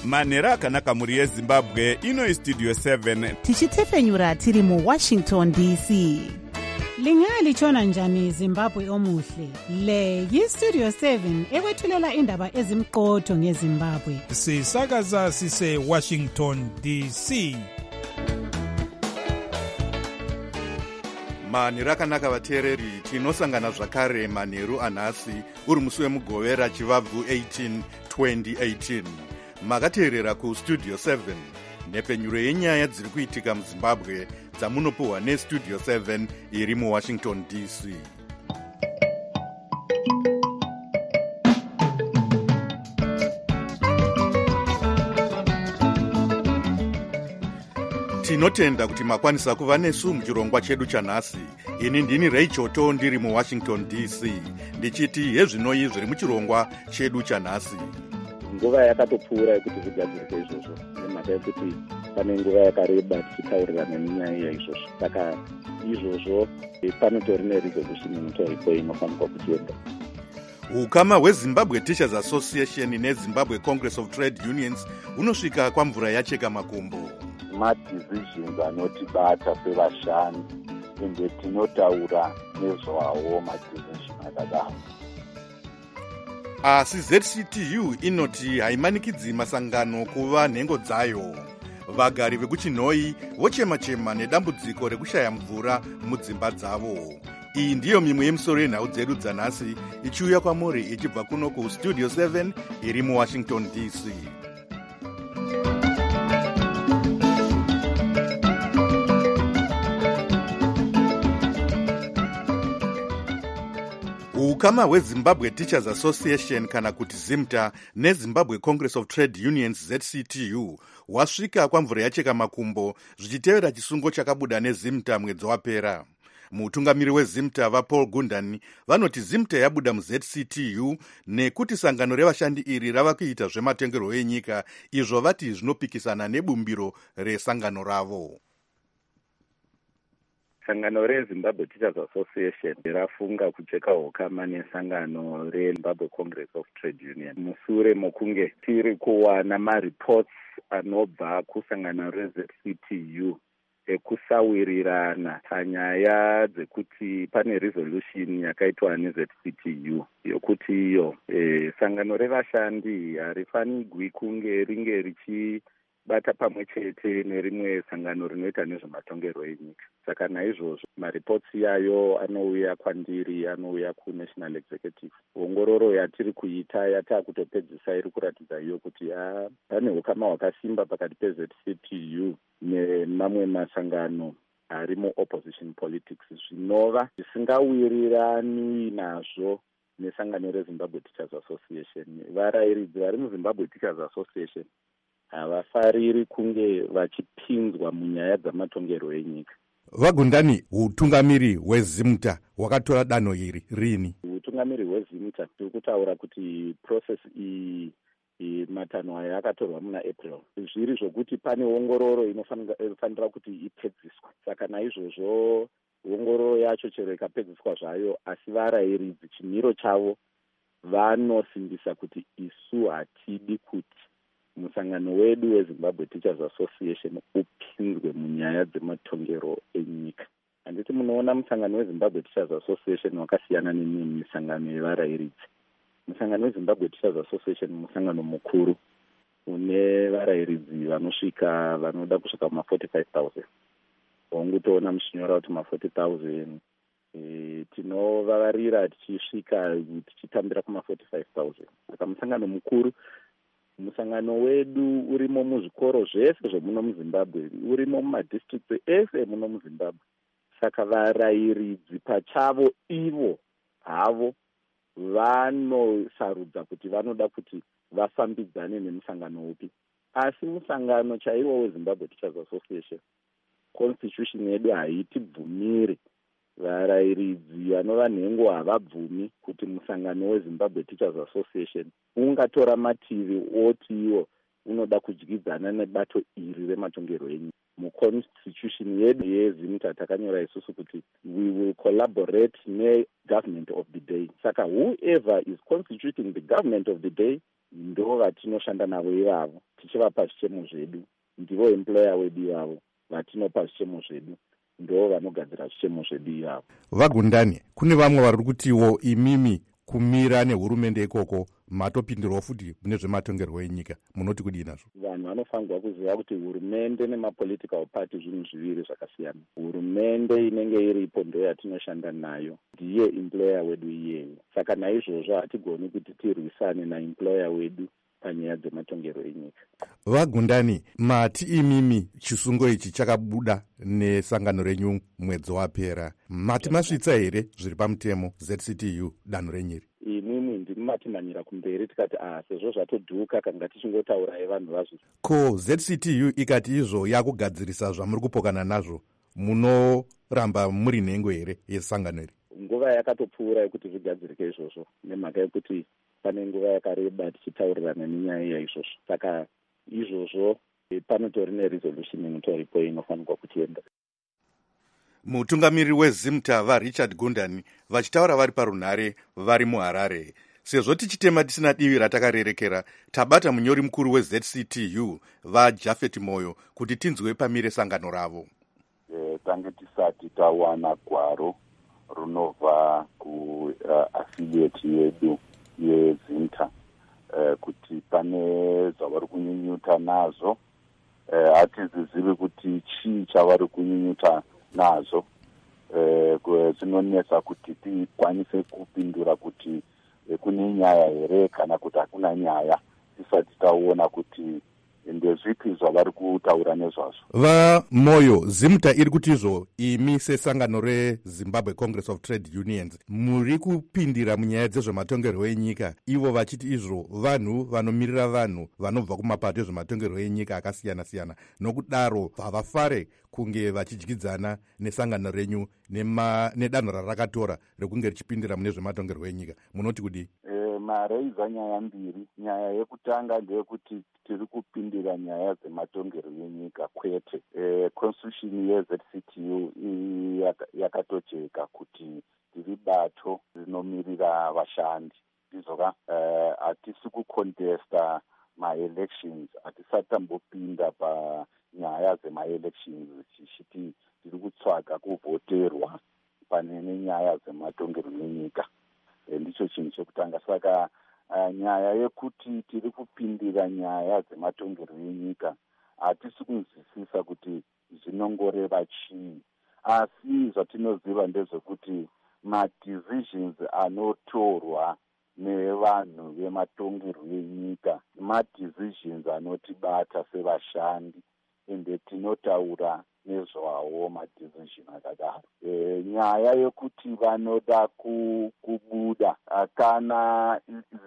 manhero akanaka mhuri yezimbabwe. Ino istudio 7 tichitefenyura tiri muwashington dc. Lingalitshona njani Zimbabwe omuhle? Le yistudio 7 ekwethulela indaba ezimqotho ngeZimbabwe. Sisakaza sise Washington DC. manheru akanaka vateereri, tinosangana zvakare manheru anhasi uri musi wemugovera chivabvu 18 2018. Makateerera kustudio 7 nhepfenyuro yenyaya dziri kuitika muzimbabwe dzamunopuhwa nestudio 7 iri muwashington dc. Tinotenda kuti makwanisa kuva nesu muchirongwa chedu chanhasi. Ini ndini Ray Choto ndiri muwashington dc ndichiti hezvinoi zviri muchirongwa chedu chanhasi. Nguva yakatopfuura yekuti zvigadzirike izvozvo, nemhaka yekuti pane nguva yakareba tichitaurirana nenyaya yaizvozvo. Saka izvozvo panotori neresolution inotoripo inofanirwa kutienda. Ukama hweZimbabwe Teachers Association neZimbabwe Congress of Trade Unions hunosvika kwamvura yacheka makumbo. Madecisions anotibata sevashandi ende tinotaura nezvawo madecision akadaro. Asi ZCTU inoti haimanikidzi masangano kuva nhengo dzayo. Vagari vekuchinhoi vochema-chema nedambudziko rekushaya mvura mudzimba dzavo. Iyi ndiyo mimwe yemisoro yenhau dzedu dzanhasi ichiuya kwamuri ichibva kuno kustudio 7 iri muwashington dc. Ukama hweZimbabwe Teachers Association kana kuti ZIMTA neZimbabwe Congress of Trade Unions ZCTU hwasvika kwamvura yacheka makumbo zvichitevera chisungo chakabuda neZIMTA mwedzi wapera. Mutungamiri weZIMTA vaPaul Gundani vanoti ZIMTA yabuda muZCTU nekuti sangano revashandi iri rava kuita zvematongerwo enyika, izvo vati zvinopikisana nebumbiro resangano ravo. Sangano reZimbabwe Teachers Association rafunga kucheka ukama nesangano reZimbabwe Congress of Trade Union mushure mokunge tiri kuwana mareports anobva kusangano reZCTU ekusawirirana panyaya dzekuti pane resolution yakaitwa neZCTU yokuti iyo sangano revashandi harifanirwi kunge ringe richibata pamwe chete nerimwe sangano rinoita nezvematongerwo enyika. Saka naizvozvo mareports yayo anouya kwandiri, anouya kuNational Executive. Ongororo yatiri kuita yatakutopedzisa iri kuratidza iyo kuti pane ukama hwakasimba pakati peZCTU nemamwe masangano ari mu-opposition politics zvinova zvisingawirirani nazvo nesangano reZimbabwe Teachers Association. Varayiridzi vari muZimbabwe Teachers Association havafariri kunge vachipinzwa munyaya dzamatongerwo enyika. Vagundani, utungamiri hweZIMTA hwakatora danho iri rini? Utungamiri hweZIMTA tiri kutaura kuti process iyi matanho aya akatorwa muna April. Zviri zvokuti pane ongororo inofanira kuti ipedziswa. Saka naizvozvo ongororo yacho chero ikapedziswa zvayo, asi varayiridzi chimiro chavo vanosimbisa kuti isu hatidi kuti musangano wedu weZimbabwe Teachers Association upinzwe munyaya dzematongero enyika. Handiti munoona musangano weZimbabwe Teachers Association wakasiyana nemimwe misangano yevarayiridzi. Musangano weZimbabwe Teachers Association musangano mukuru une varayiridzi vanosvika vanoda kusvika kuma-45,000. Wangutoona muchinyora kuti ma-40,000 tinovavarira tichisvika tichitambira kuma-45,000. Saka musangano mukuru, musangano wedu urimo muzvikoro zvese zvemuno muZimbabwe, urimo mumadistricts ese muno muZimbabwe. Saka varayiridzi pachavo ivo havo vanosarudza kuti vanoda kuti vafambidzane nemusangano upi. Asi musangano chaiwo weZimbabwe Teachers Association, constitution yedu haitibvumiri, varayiridzi vanova nhengo havabvumi kuti musangano weZimbabwe Teachers Association ungatora mativi oti iwo unoda kudyidzana nebato iri rematongerwo enyika. Muconstitution yedu yeZIMTA takanyora isusu kuti we will collaborate ne-government of the day. Saka whoever is constituting the government of the day, ndo vatinoshanda navo ivavo, tichivapa zvichemo zvedu. Ndivo employer wedu ivavo, vatinopa zvichemo zvedu, ndo vanogadzira zvichemo zvedu ivavo. Vagundani, kune vamwe vari kutiwo imimi kumira nehurumende ikoko matopindirawo futi mune zvematongerwo enyika, munoti kudii nazvo? Vanhu vanofanirwa kuziva kuti hurumende nemapolitical party zvinhu zviviri zvakasiyana. Hurumende inenge iripo ndo yatinoshanda nayo, ndiye employer wedu iyeyo. Saka naizvozvo hatigoni kuti tirwisane naemployer wedu panyaya dzematongero enyika. Vagundani, mati imimi chisungo ichi chakabuda nesangano renyu mwedzi wapera, mati masvitsa here zviri pamutemo ZCTU danho renyiri? Imimi ndinomatimhanyira kumberi tikati sezvo zvatodhuka kanga tichingotaurayi vanhu vazvo. Ko ZCTU ikati izvo yakugadzirisa zvamuri kupokana nazvo, munoramba muri nhengo here yesangano iri? Nguva yakatopfuura yekuti zvigadzirike izvozvo, nemhaka yekuti pane nguva yakareba tichitaurirana nenyaya yaizvozvo. Saka izvozvo panotori neresolution inotoripo inofanirwa kutienda. Mutungamiriri wezimta vaRichard Gundani vachitaura vari parunhare vari muHarare. Sezvo tichitema tisina divi ratakarerekera, tabata munyori mukuru weZCTU vaJafet Moyo kuti tinzwe pamire sangano ravo. Tange tisati tawana gwaro runobva kuaffiliate yedu yezimta kuti pane zvavari kunyunyuta nazvo, hatizizivi kuti chii chavari kunyunyuta nazvo. Zvinonesa kuti tikwanise kupindura kuti kune nyaya here kana kuti hakuna nyaya tisati taona kuti ndezvipi zvavari kutaura nezvazvo. VaMoyo, zimta iri kuti izvo imi sesangano reZimbabwe Congress of Trade Unions muri kupindira munyaya dzezvematongerwo enyika, ivo vachiti izvo vanhu vanomirira vanhu vanobva kumapato ezvematongerwo enyika akasiyana-siyana, nokudaro havafare kunge vachidyidzana nesangano renyu nedanho rarakatora rekunge richipindira mune zvematongerwo enyika. Munoti kudii? Mareiza nyaya mbiri. Nyaya yekutanga ndeyekuti tiri kupindira nyaya dzematongero enyika kwete. Constitution yeZCTU yakatojeka kuti tiri bato rinomirira vashandi. Izvoka hatisi kucontesta ma-elections, hatisati tambopinda panyaya dzema-elections tichiti tiri kutsvaga kuvhoterwa pane nenyaya dzematongero enyika. Ndicho chinhu chekutanga. Saka nyaya yekuti tiri kupindira nyaya dzematongero enyika hatisi kunzwisisa kuti zvinongoreva chii, asi zvatinoziva ndezvekuti ma-decisions anotorwa nevanhu vematongero enyika ma-decisions anotibata sevashandi, ende tinotaura nezvawo ma-decision akadaro. Nyaya yekuti vanoda kubuda kana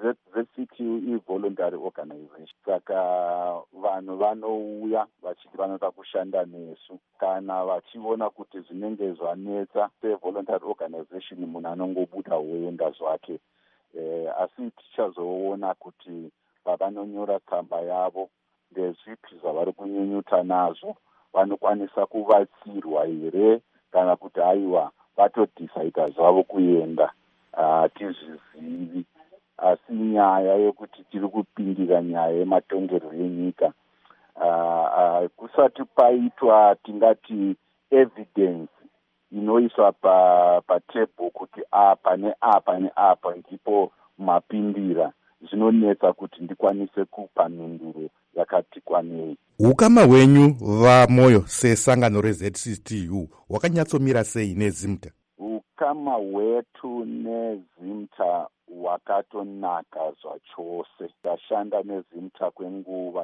ZCTU i-voluntary organization, saka vanhu vanouya vachiti vanoda kushanda nesu kana vachiona kuti zvinenge zvanetsa se-voluntary organization munhu anongobuda woenda zvake. Asi tichazoona kuti pavanonyora tsamba yavo ndezvipi zvavari kunyunyuta nazvo, vanokwanisa kuvatsirwa here kana kuti haiwa vatodhisaita zvavo kuenda, hatizvizivi. Asi nyaya yekuti tiri kupindira nyaya yematongero enyika, kusati paitwa tingati evidence inoiswa patebho kuti apa neapa neapa ndipo mapindira, zvinonetsa kuti ndikwanise kupa mhinduro yakati kwanei. Ukama hwenyu vaMoyo sesangano reZCTU hwakanyatsomira sei neZimta? Ukama hwetu neZimta hwakatonaka zvachose. Tashanda neZimta kwenguva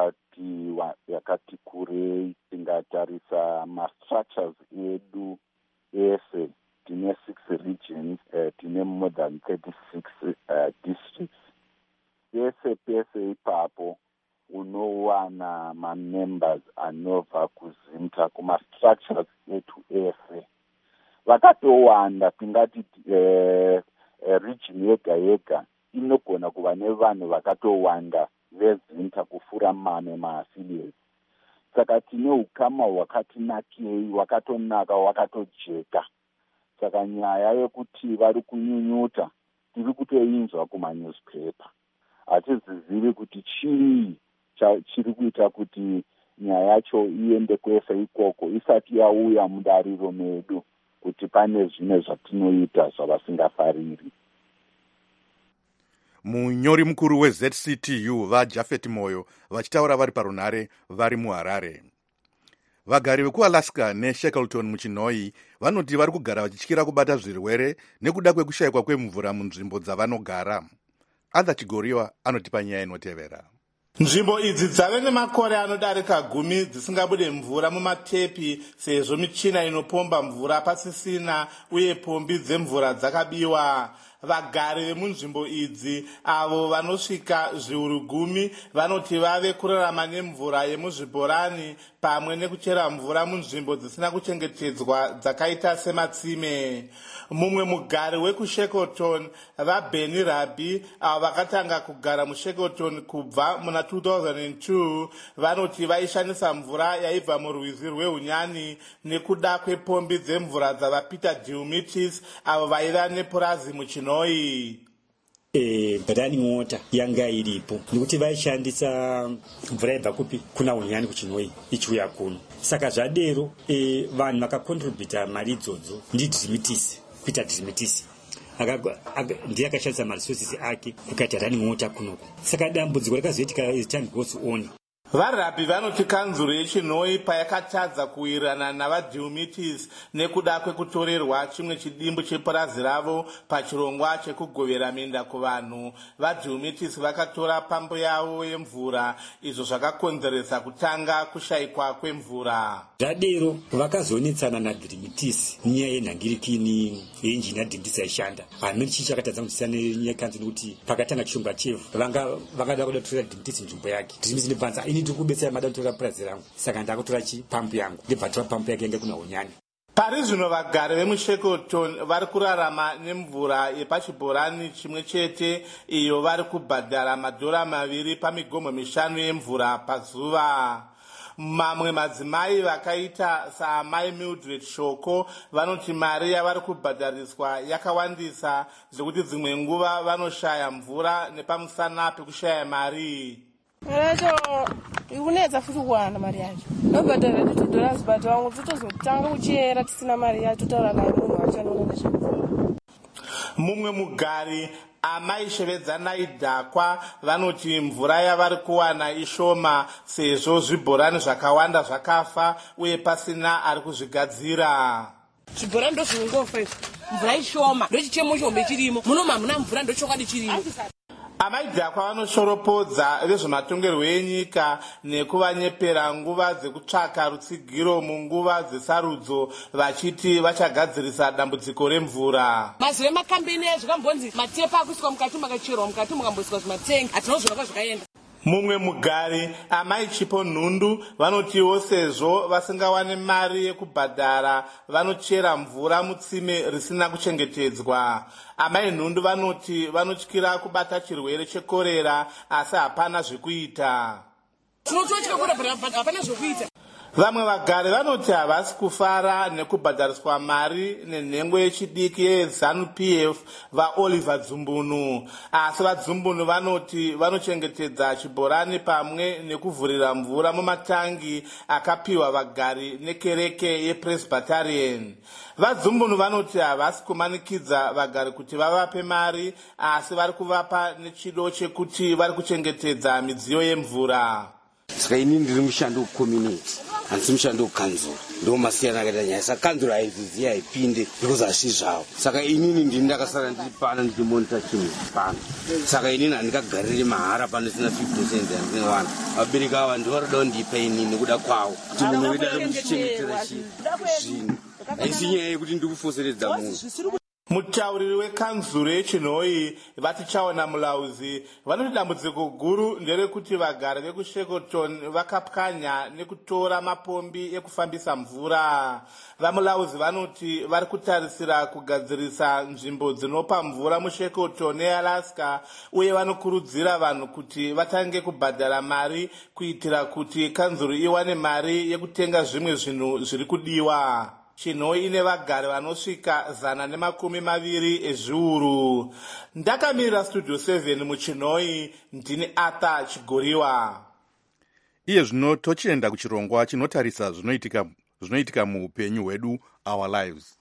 yakati kurei. Tingatarisa ma-structures edu ese, tine 6 regions, tine more than 36 districts. Pese ipapo unowana ma-members anobva kuZimta kuma-structures etu ese. Vakatowanda, tingati region yega inogona kuva nevanhu vakatowanda veZimta kufura mamwe ma-affiliates. Saka tine ukama hwakatinakei, hwakatonaka, hwakatojeka. Saka nyaya yekuti vari kunyunyuta tiri kutoinzwa kuma-newspaper. hatizizivi kuti chii chiri kuita kuti nyaya yacho iende kwese ikoko isati yauya mudariro medu kuti pane zvimwe zvatinoita zvavasingafariri. munyori mukuru weZCTU vaJafet Moyo vachitaura vari parunhare vari muHarare. Vagari vekuAlaska neShackleton muChinoi vanoti vari kugara vachityira kubata zvirwere nekuda kwekushayikwa kwemvura munzvimbo dzavanogara. Adha Chigoriwa anotipa nyaya inotevera. Nzvimbo idzi dzave nemakore anodarika 10 dzisingabude mvura mumatepi sezvo michina inopomba mvura pasisina uye pombi dzemvura dzakabiwa. Vagari vemunzvimbo idzi avo vanosvika zviuru 10 vanoti vave kurarama nemvura yemuzvibhorani pamwe nekuchera mvura munzvimbo dzisina kuchengetedzwa dzakaita sematsime. Mumwe mugari wekuShackleton vaBenny Rabi avo vakatanga kugara muShackleton kubva muna 2002 vanoti vaishandisa mvura yaibva murwizi rwehunyani nekuda kwepombi dzemvura dzavaPeter Diumitis avo vaiva nepurazi muChinoi. Running water yanga iripo nekuti vaishandisa mvura yaibva kupi kuna hunyani kuChinoi ichiuya kuno. Saka zvadero vanhu vakakontributa mari idzodzo ndiDiumitis, Peter Diumitis ndiye akashandisa maresources ake kukaita running water kunoko. Saka dambudziko rakazoitika as time goes on. VaRabi vanoti kanzuro yeChinoi payakatadza kuwirirana navaDiumitis nekuda kwekutorerwa chimwe chidimbu chepurazi ravo pachirongwa chekugovera minda kuvanhu, vaDiumitis vakatora pambo yavo yemvura, izvo zvakakonzeresa kutanga kushayikwa kwemvura. Zvadero vakazonetsana naDiumitis nyaya yenhangirikini yenjini yaDiumitis yaishanda. Hamene chii chakatadza kutisana nenyaya kanzi nekuti pakatanga chirongwa chevhu vangada kuda kutora Diumitis nzvimbo yake. Diumitis ndibvanza ini ndikubetsera madam tora purazi rangu, saka ndakutora pampu yangu ndibva tora pampu yake yanga kuna hunyani. Pari zvino vagari vemuShackleton vari kurarama nemvura yepachibhorani chimwe chete iyo vari kubhadhara $2 pamigomo 5 yemvura pazuva. Mamwe madzimai vakaita saamai Mildred Shoko vanoti mari yavari kubhadhariswa yakawandisa zvekuti dzimwe nguva vanoshaya mvura nepamusana pekushaya mari. Racho ikunedza futi kuwana mari yacho. Nobhadhara $2 but wangu totozotanga kuchera tisina mari yacho totaura naye munhu wacho anoona nezvemvura. Mumwe mugari amai Shevedzanai Dhakwa vanoti mvura yavari kuwana ishoma sezvo zvibhorani zvakawanda zvakafa uye pasina ari kuzvigadzira. Zvibhorani ndozvinongofa izvo, mvura ishoma ndochichemo chombe chirimo, muno hamuna mvura ndochokwadi chirimo. Amai Dhakwa vanoshoropodza vezvematongerwo enyika nekuvanyepera nguva dzekutsvaka rutsigiro munguva dzesarudzo vachiti vachagadzirisa dambudziko remvura. Mazuva emakambeni ezvikambonzi matepa akuiswa mukati makacherwa mukati mukamboiswa zvimatengi hatinozvona zvakaenda. Mumwe mugari amai Chipo Nhundu vanotiwo sezvo vasingawane mari yekubhadhara vanochera mvura mutsime risina kuchengetedzwa. Amai Nhundu vanoti vanotyira kubata chirwere chekorera asi hapana zvekuita. Tinotya kuti hapana zvekuita. Vamwe vagari vanoti havasi kufara nekubhadhariswa mari nenhengo yechidiki yeZANU-PF vaOliver Dzumbunu. Asi vaDzumbunu vanoti vanochengetedza chibhorani pamwe nekuvhurira mvura mumatangi akapiwa vagari nekereke yePresbyterian. VaDzumbunu vanoti havasi kumanikidza vagari kuti vavape mari asi vari kuvapa nechido chekuti vari kuchengetedza midziyo yemvura. Saka ini ndiri mushando wecommunity, handisi mushando wekanzuro. Ndo masiyana akaita nyaya. Saka kanzuro haiziziya haipinde because hazvi zvavo. Saka inini ndini ndakasara ndiri pana ndichimonita chinhu pano. Saka inini handikagariri mahara pano sina 50% yandinowana. Vabereki ava ndovanoda kundipa inini nekuda kwavo kuti munhu wedu ari kuchichengetera zvinhu. Haisi nyaya yekuti ndiri kufoseredza munhu. Mutauriri wekanzuro yeChinoi vatichaona mulauzi vanoti dambudziko guru nderekuti vagari vekuShackleton vakapwanya nekutora mapombi ekufambisa mvura. Vamulauzi vanoti vari kutarisira kugadzirisa nzvimbo dzinopa mvura muShackleton neAlaska uye vanokurudzira vanhu kuti vatange kubhadhara mari kuitira kuti kanzuro iwane mari yekutenga zvimwe zvinhu zviri kudiwa. chinhoi ine vagari vanosvika 120 ezviuru. Ndakamirira studio 7 muchinhoi, ndini Arthur Chigoriwa. Iye zvino tochienda kuchirongwa chinotarisa zvinoitika muupenyu hwedu, our lives.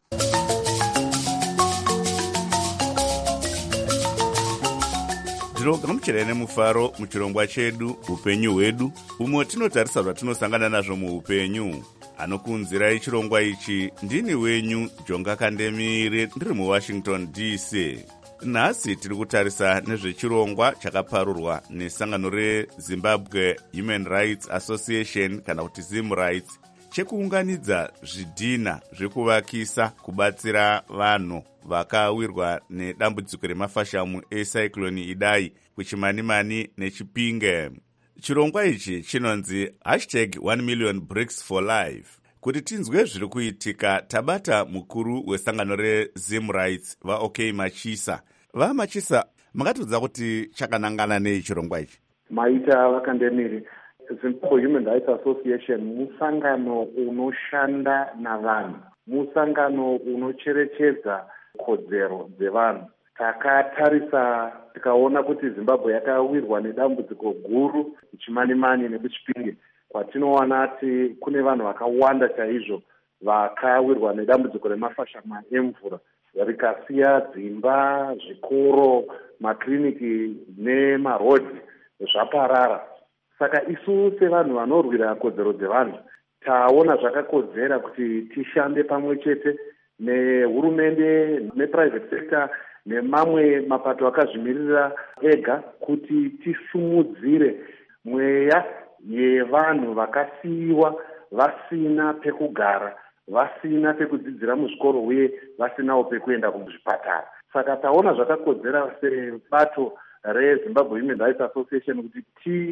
Tinogamuchira nemufaro muchirongwa chedu upenyu hwedu, umwe tinotarisa zvatinosangana nazvo muupenyu. Anokunzirai chirongwa ichi ndini wenyu Jonga Kandemire, ndiri muWashington DC. Nhasi tiri kutarisa nezvechirongwa chakaparurwa nesangano reZimbabwe Human Rights Association kana kuti ZimRights, chekuunganidza zvidhina zvekuvakisa kubatsira vanhu vakawirwa nedambudziko remafashamu ecyclone Idai kuChimanimani neChipinge. Chirongwa ichi chinonzi #1,000,000 for life. Kuti tinzwe zviri kuitika, tabata mukuru wesangano reZimRights vaOK Machisa. VaMachisa, makatudza kuti chakanangana nei chirongwa ichi? Maita Vakandemiri, Zimbabwe Human Rights Association musangano unoshanda navanhu, musangano unocherechedza kodzero dzevanhu. Takatarisa tikaona kuti Zimbabwe yakawirwa nedambudziko guru kuChimanimani nekuChipinge, kwatinoona kuti kune vanhu vakawanda chaizvo vakawirwa nedambudziko remafashama emvura, rikasiya dzimba, zvikoro, makiriniki nemarodhi zvaparara. Saka isu sevanhu vanorwira kodzero dzevanhu taona zvakakodzera kuti tishande pamwe chete nehurumende, neprivate sector nemamwe mapato akazvimirira ega kuti tisumudzire mweya yevanhu vakasiyiwa vasina pekugara, vasina pekudzidzira muzvikoro uye vasinawo pekuenda kuzvipatara. Saka taona zvakakodzera sebato reZimbabwe Human Rights Association kuti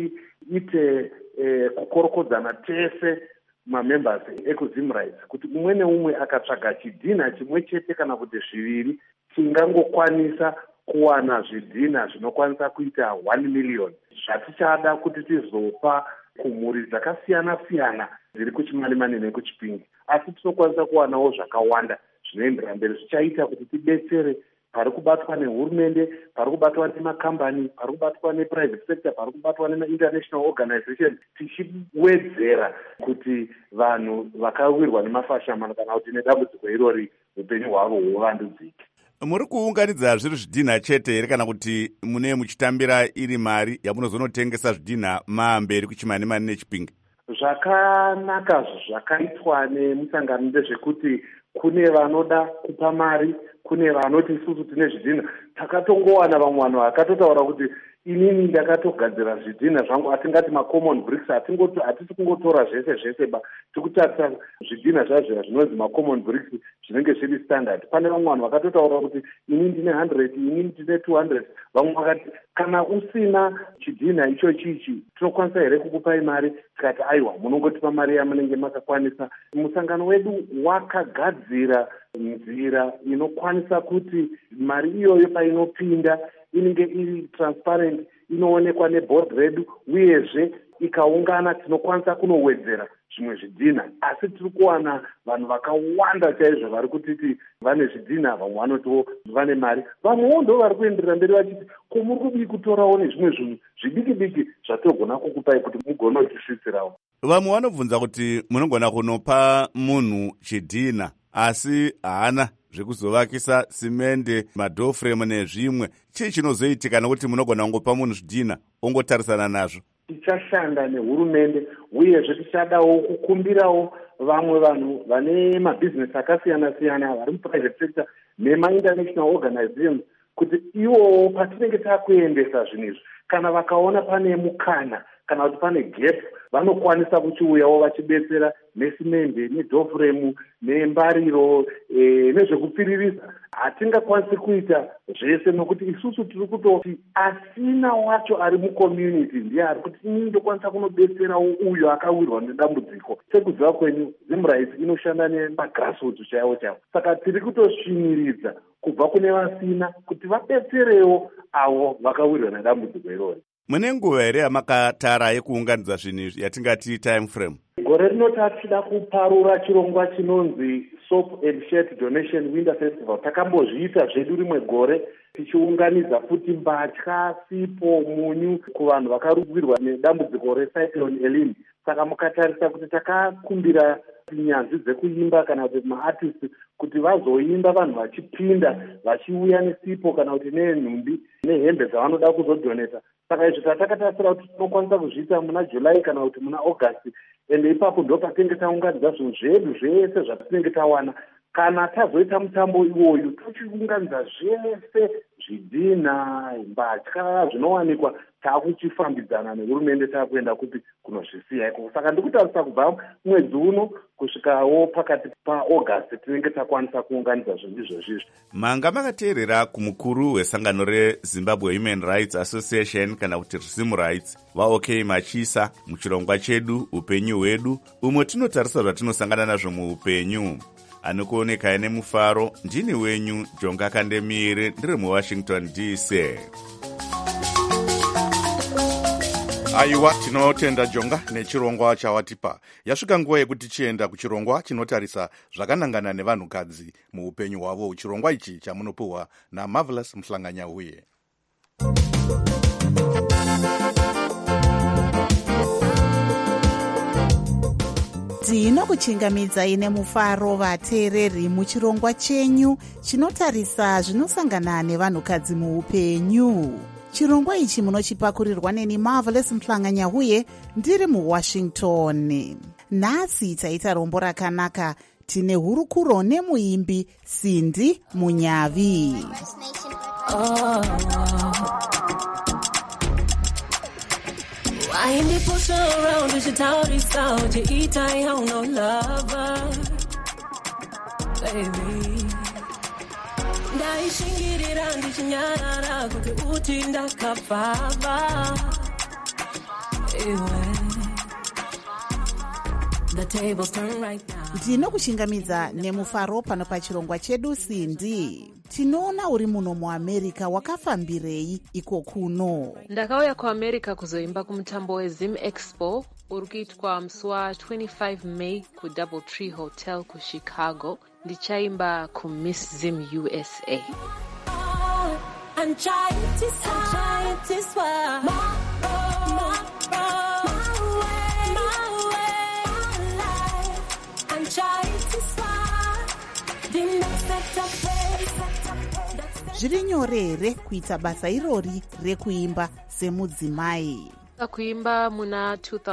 tiite kukorokodzana tese mamembers ekuZimRights kuti umwe neumwe akatsvaga chidhina chimwe chete kana kuti zviviri tingangokwanisa kuwana zvidhina zvinokwanisa kuita 1 million zvatichada kuti tizopa kumhuri dzakasiyana-siyana dziri kuChimanimani nekuChipinge. Asi tinokwanisa kuwanawo zvakawanda zvinoendera mberi zvichaita kuti tidetsere pari kubatwa nehurumende, pari kubatwa nemakambani, pari kubatwa neprivate sector, pari kubatwa nemainternational organization, tichiwedzera kuti vanhu vakawirwa nemafashama kana kuti nedambudziko irori upenyu hwavo huvandudzike. Muri kuunganidza zviri zvidhina chete here kana kuti mune muchitambira iri mari yamunozonotengesa zvidhina maamberi kuChimanimani neChipinge? Zvakanaka zvakaitwa nemusangano ndezvekuti kune vanoda kupa mari, kune vanoti isusu tine zvidhina. Takatongowana vamwe vanhu vakatotaura kuti inini ndakatogadzira zvidhina zvangu, atingati macommon bricks, hatisi kungotora zvese ba, tikutarisa zvidhina zvazvo zvinonzi macommon bricks zvinenge zviri standard. Pane vamwe vanhu vakatotaura kuti inini ndine 100, inini ndine 200. Vamwe vakati kana usina chidhina ichi tinokwanisa here kukupai mari? Tikati aiwa, munongotipa mari yamunenge makakwanisa. Musangano wedu wakagadzira nzira inokwanisa kuti mari iyoyo painopinda inenge iri transparent, inoonekwa neboard redu, uyezve ikaungana tinokwanisa kunowedzera zvimwe zvidhina. Asi tiri kuwana vanhu vakawanda chaizvo vari kutiti vane zvidhina, vamwe vanotiwo vane mari, vamwewo ndo vari kuenderera mberi vachiti ko muri kudii kutorawo nezvimwe zvinhu zvidiki zvatogona kukupai kuti mugone kuchisvitsirawo. Vamwe vanobvunza kuti munogona kunopa munhu chidhina asi haana zvekuzovakisa simende, madhoframe nezvimwe. Chii chinozoitika nekuti munogona kungopa munhu zvidhina ongotarisana nazvo? Tichashanda nehurumende uyezve tichadawo kukumbirawo vamwe vanhu vane mabhizinesi akasiyana-siyana vari muprivate sector nemainternational organizations kuti ivowo patinenge takuendesa zvinhu izvi, kana vakaona pane mukana kana kuti pane gap, vanokwanisa kuchiuyawo vachibetsera nesimende, nedhofremu, nembariro, nezvekupfiririsa. Hatingakwanisi kuita zvese nokuti isusu tiri kutoti asina wacho ari mucommunity ndiye ari kuti inini ndokwanisa kunobetserawo uyo akawirwa nedambudziko. Sekuziva kwenyu, ZimRights inoshanda nemagrassroots chaiwo. Saka tiri kutosviniridza kubva kune vasina kuti vabetserewo avo vakawirwa nedambudziko irori. mune nguva here yamakatara yekuunganidza zvinhu izvi yatingati time frame? Gore rino tachida kuparura chirongwa chinonzi Soap and Shirt Donation Winter Festival. Takambozviita zvedu rimwe gore tichiunganidza futi mbatya, sipo, munyu kuvanhu vakarumbirwa nedambudziko recyclone Elin. Saka mukatarisa kuti takakumbira nyanzvi dzekuimba kana kuti maartist kuti vazoimba vanhu vachipinda vachiuya nesipo kana kuti nenhumbi nehembe dzavanoda kuzodoneta. Saka izvi tatakatasira kuti tinokwanisa kuzviita muna July kana kuti muna August, ende ipapo ndo patinenge taunganidza zvinhu zvedu zvese zvatinenge tawana. Kana tazoita mutambo iwoyu tochiunganidza zvese zvidhina, mbatya zvinowanikwa takuchifambidzana nehurumende takuenda kuti kunozvisiya iko. Saka ndikutarisa kubva mwedzi uno kusvikawo pakati paAugust tinenge takwanisa kuunganidza zvinhu izvozvizvi. Manga makateerera kumukuru wesangano reZimbabwe Human Rights Association kana kuti Zim Rights vaOK Machisa muchirongwa chedu upenyu hwedu, umwe tinotarisa zvatinosangana nazvo muupenyu. Anokuoneka nemufaro, ndini wenyu Jonga Kandemire, ndiri muWashington DC. Aiwa, tinotenda Jonga nechirongwa chawatipa. Yasvika nguva yekuti chienda kuchirongwa chinotarisa zvakanangana nevanhukadzi muupenyu hwavo. Chirongwa ichi chamunopuhwa naMarvelous Mhlanganyahuye. Tinokuchingamidzai nemufaro vateereri muchirongwa chenyu chinotarisa zvinosangana nevanhukadzi muupenyu. Chirongwa ichi munochipakurirwa neni Marvelous Mhlanganyahuye ndiri muWashington. Nhasi taita rombo rakanaka, tine hurukuro nemuimbi Cindy Munyavi. I ain't the push around, you should tell this out. You eat, I have no lover, baby. Ndaishingirira ndichinyarara kuti uti ndakabva. The tables turn right now. Ndinokuchingamidza nemufaro pano pachirongwa chedu Cindy. Tinoona uri muno muAmerica, wakafambirei iko kuno? Ndakauya kuAmerica kuzoimba kumutambo weZim Expo uri kuitwa musi wa25 May kuDoubletree Hotel kuChicago. Ndichaimba kuMiss Zim USA. I'm trying to swap my life. I'm trying to swap the next set of ways. Zviri nyore here kuita basa irori rekuimba semudzimai? Kuimba muna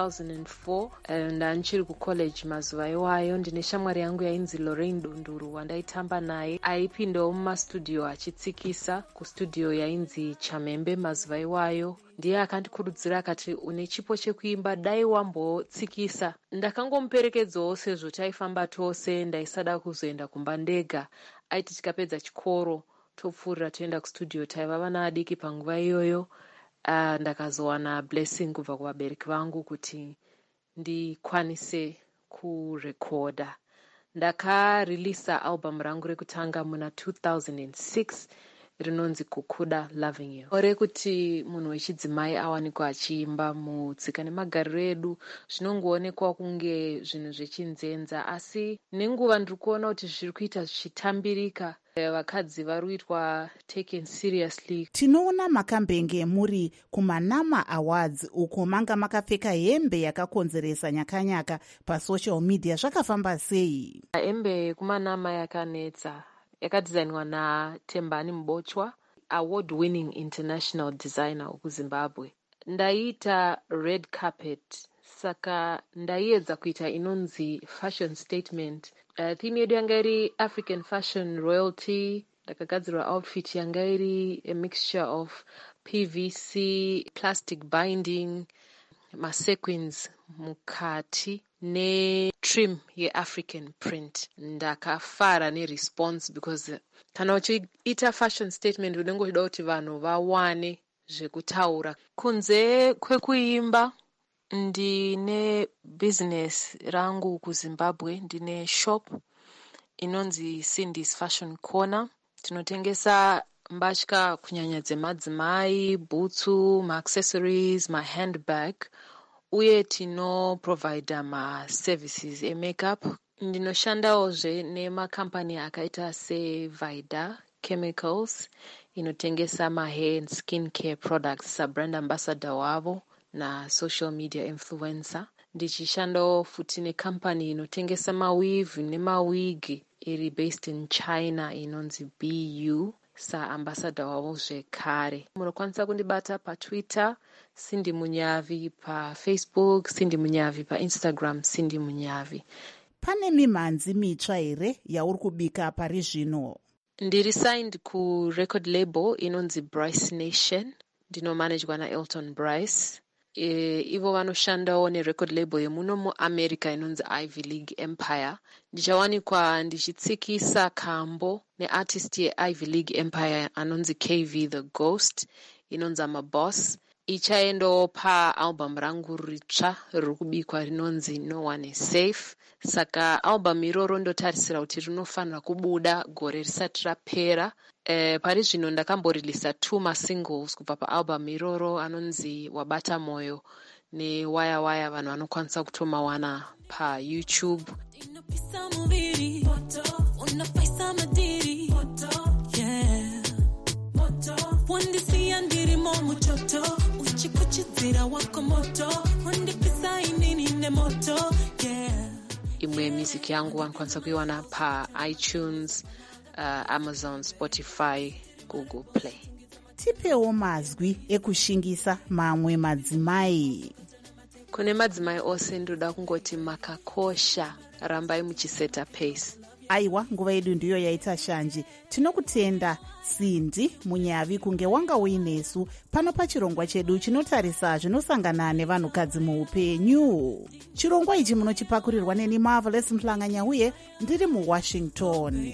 2004 ndanchiri kucollege mazuva iwayo. Ndine shamwari yangu yainzi Lorraine Dunduru wandaitamba naye, aipindawo mumastudio achitsikisa kustudio yainzi Chamembe mazuva iwayo. Ndiye akandikurudzira akati une chipo chekuimba, dai wambotsikisa. Ndakangomuperekedzawo sezvo taifamba tose, ndaisada kuzoenda kumba ndega. Aiti tikapedza chikoro topfuurira toenda kustudio. Taiva vana adiki panguva iyoyo. Ndakazowana blessing kubva kuvabereki vangu kuti ndikwanise kurekoda. Ndakareleasa album rangu rekutanga muna 2006 rinonzi Kukuda Loving You. Ore kuti munhu wechidzimai awanikwa achiimba mutsika nemagariro edu zvinongoonekwa kunge zvinhu zvechinzenza, asi nenguva ndiri kuona kuti zviri kuita zvichitambirika. Vakadzi varuitwa taken seriously. Tinoona makambenge muri kumaNama Awards uko manga makapfeka hembe yakakonzeresa nyakanyaka pasocial media. Zvakafamba sei? Hembe kumaNama yakanetsa, yakadesignwa naTembani Mbochwa, award winning international designer okuZimbabwe. Ndaita red carpet, saka ndaiedza kuita inonzi fashion statement. Theme yedu yanga iri African fashion royalty. Ndakagadzirwa outfit yanga iri a mixture of PVC, plastic binding, sequins mukati netrim yeAfrican print. Ndakafara neresponse because kana uchiita fashion statement unenge uchida kuti vanhu vawane zvekutaura. Kunze kwekuimba ndine business rangu kuZimbabwe. Ndine shop inonzi Cindy's Fashion Corner. Tinotengesa mbatya kunyanya dzemadzimai, bhutsu, maaccessories, mahandbag, uye tinoprovida maservices emakeup. Ndinoshandawozve nemakambani akaita seVida Chemicals inotengesa mahair and skin care products, sabrand ambassador wavo nasocial media influencer. Ndichishandawo futi nekampani inotengesa maweave nemawigi iri based in China inonzi BU, saambassador wavo zvekare. Munokwanisa kundibata paTwitter Cindy Munyavi, paFacebook Cindy Munyavi, paInstagram Cindy Munyavi. Pane mimhanzi mitsva here yauri kubika pari zvino? Ndiri signed kurecord label inonzi Bryce Nation, ndinomanagwa naElton Bryce. Ivo vanoshandawo nerecord label yemuno muAmerica inonzi Ivy League Empire. Ndichawanikwa ndichitsikisa kambo neartist yeIvy League Empire anonzi KV The Ghost inonzi Amaboss. Ichaendawo paalbum rangu ritsva riri kubikwa rinonzi No One Is Safe. Saka album iroro ndotarisira kuti rinofanira kubuda gore risati rapera. Pari zvino ndakamborilisa 2 masingles kubva paalbum iroro anonzi Wabata Moyo neWaya Waya. Vanhu vanokwanisa kutomawana paYouTube. Imwe music yangu vanokwanisa kuiwana paITunes, Amazon, Spotify, Google Play. Tipewo mazwi ekushingisa mamwe madzimai. Kune madzimai ose ndoda kungoti makakosha, rambai muchiseta pace. Aiwa, nguva yedu ndiyo yaita shanji. Tinokutenda Cindy Munyavi kunge wanga uinesu pano pachirongwa chedu chinotarisa zvinosangana nevanhukadzi muupenyu. Chirongwa ichi munochipakurirwa neni Marvelous Mhlanganya uye ndiri muWashington.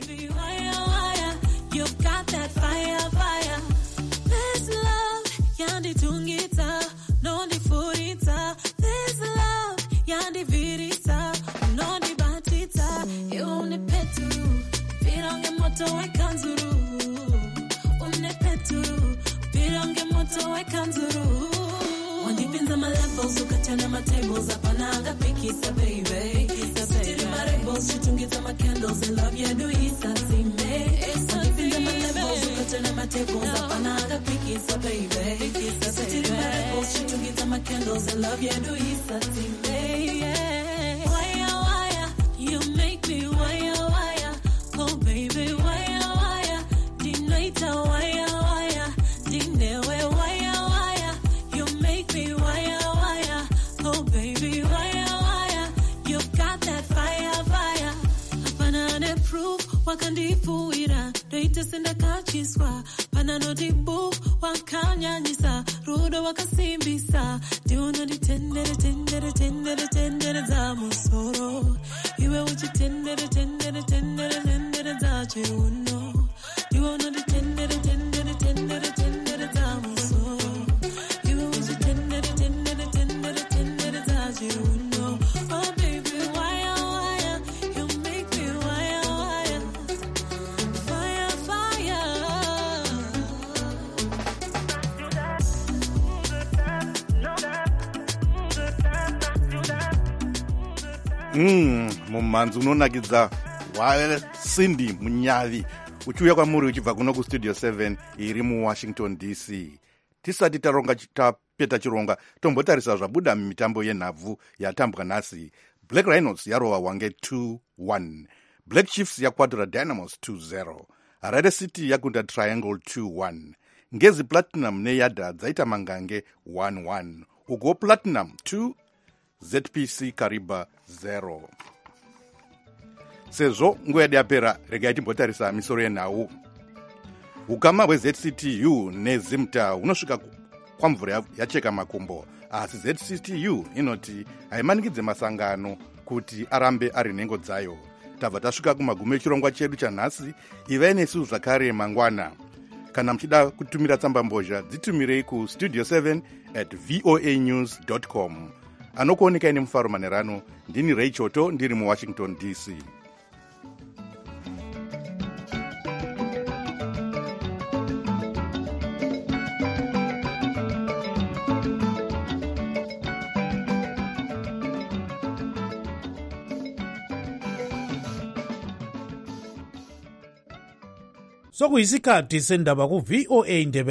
My tables up and I got pikisa baby. Sitting my rebels, shooting my candles and love you do isa see me. My levels, turning my tables up and I got pikisa baby. Sitting my rebels, shooting my candles and love you do isa see me. Waya waya, you make me waya waya. Oh baby waya waya, dinaita waya waya, dinewe waya waya. You make me waya. Oh baby, wire, wire, you've got that fire, fire. Banana proof, wakandifuira, doita senda kachiswa. Banana dibu, wakanyanyisa, rudo wakasimbisa. Diuno di tendere, tendere, tendere, tendere za musoro. Iwe uchi tendere, tendere, tendere, tendere za chiruno. Diuno di tendere, tendere, tendere, tendere za musoro. Iwe uchi tendere, tendere, tendere, tendere za chiruno. Oh baby, wire, wire, you make me wire, wire. Fire, fire. Mumhanzi unonakidza Cindy Munyavi uchiuya kwamuri uchibva kuno kustudio 7 iri muWashington DC. Tisati tapeta chironga tombotarisa zvabuda mumitambo yenhabvu yatambwa nhasi. Black Rhinos yarova Hwange 2-1, Black Chiefs yakwatira Dynamos 2-0, Harare City yakunda Triangle 2-1, Ngezi Platinum neYada dzaita Mangange 1-1, Ugo Platinum 2, ZPC Kariba 0. Sezvo nguva yedu yapera, regai timbotarisa misoro yenhau. Ukama hweZCTU neZimta hunosvika kwamvura yacheka makumbo, asi ZCTU inoti haimanikidze masangano kuti arambe ari nhengo dzayo. Tabva tasvika kumagumo echirongwa chedu chanhasi. Ivai nesu zvakare mangwana. Kana muchida kutumira tsamba mbozha, dzitumirei kustudio 7@voanews.com. Anokuonekai nemufaro manerano. Ndini Ray Choto, ndiri muWashington DC. sokuyisikhathi sendaba ku-VOA Ndebele.